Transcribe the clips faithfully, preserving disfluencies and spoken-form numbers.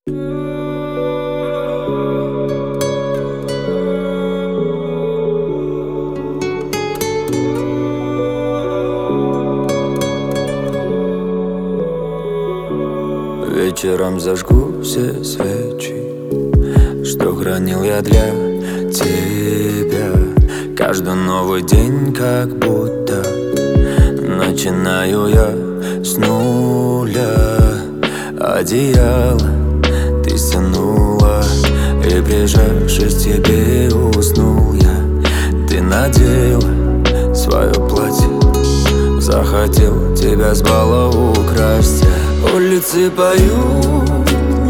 Вечером зажгу все свечи, что хранил я для тебя. Каждый новый день как будто начинаю я с нуля. Одеяло ты стянула, и прижавшись к тебе уснул я. Ты надела свое платье, захотел тебя с бала украсть. Улицы поют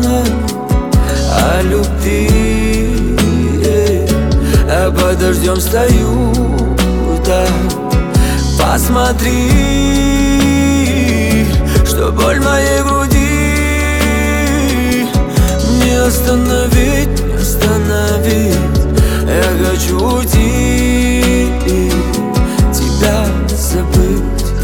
о любви, а под дождем стою, да. Посмотри, что боль моей груди не остановить, не остановить. Я хочу уйти, тебя забыть.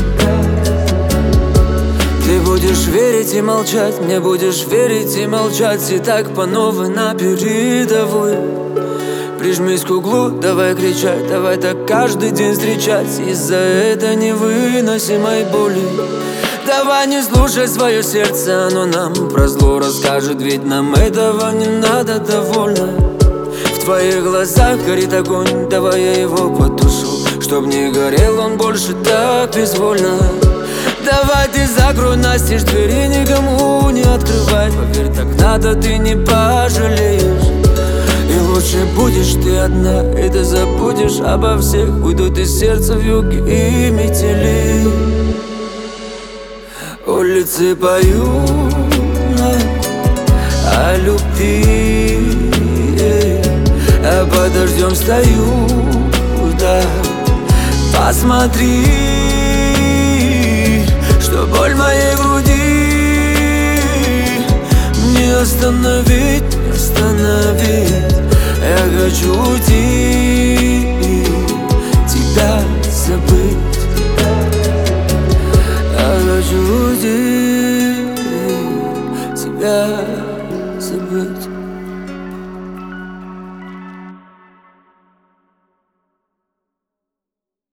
Ты будешь верить и молчать, мне будешь верить и молчать. И так по новой на передовой. Прижмись к углу, давай кричать, давай так каждый день встречать. Из-за этой невыносимой боли давай не слушай свое сердце, оно нам про зло расскажет. Ведь нам этого не надо, довольно. В твоих глазах горит огонь, давай я его потушу, чтоб не горел он больше так безвольно. Давай ты закрой настежь двери, никому не открывай. Поверь, так надо, ты не пожалеешь. И лучше будешь ты одна, и ты забудешь обо всех. Уйдут из сердца вьюги и метели. Улицы поют о любви, а под дождем стою, да. Посмотри, что боль моей груди не остановить, не остановить. Я хочу уйти,